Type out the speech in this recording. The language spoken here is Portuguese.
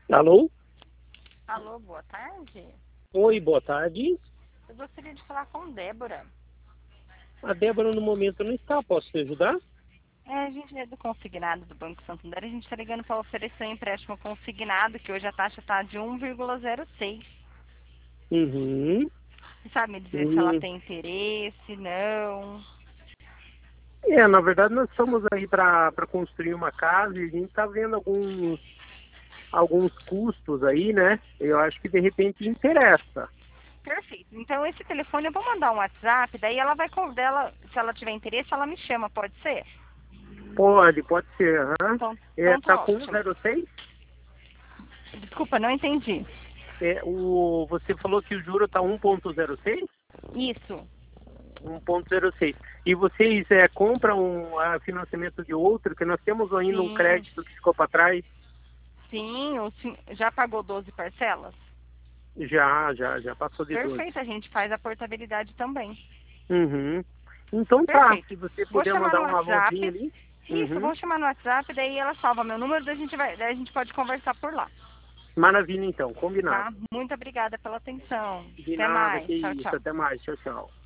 Alô? Alô, boa tarde. Oi, boa tarde. Eu gostaria de falar com Débora. A Débora no momento não está, posso te ajudar? A gente é do consignado do Banco Santander. A gente está ligando para oferecer um empréstimo consignado, que hoje a taxa está de 1,06. Uhum. Você sabe me dizer se ela Hum. tem interesse, não? Na verdade nós estamos aí para construir uma casa e a gente está vendo alguns custos aí, né? Eu acho que de repente interessa. Perfeito. Então, esse telefone eu vou mandar um WhatsApp, daí ela vai, dela, se ela tiver interesse, ela me chama, pode ser? Pode ser, aham. Então Tá tá com ótimo. 1,06? Desculpa, não entendi. Você falou que o juro está 1,06? Isso. 1,06. E vocês compram financiamento de outro, que nós temos ainda um Sim, crédito que ficou para trás? sim. Já pagou 12 parcelas? Já passou de 12. Perfeito, a gente faz a portabilidade também. Uhum. Então tá, Perfeito. se você Vou puder chamar mandar no um alôzinho WhatsApp. ali. Isso, Uhum. vou chamar no WhatsApp, daí ela salva meu número, daí a gente pode conversar por lá, Maravilha então, combinado. tá? Muito obrigada pela atenção. De Até nada, mais. que Tchau, isso, tchau. até mais, tchau, tchau.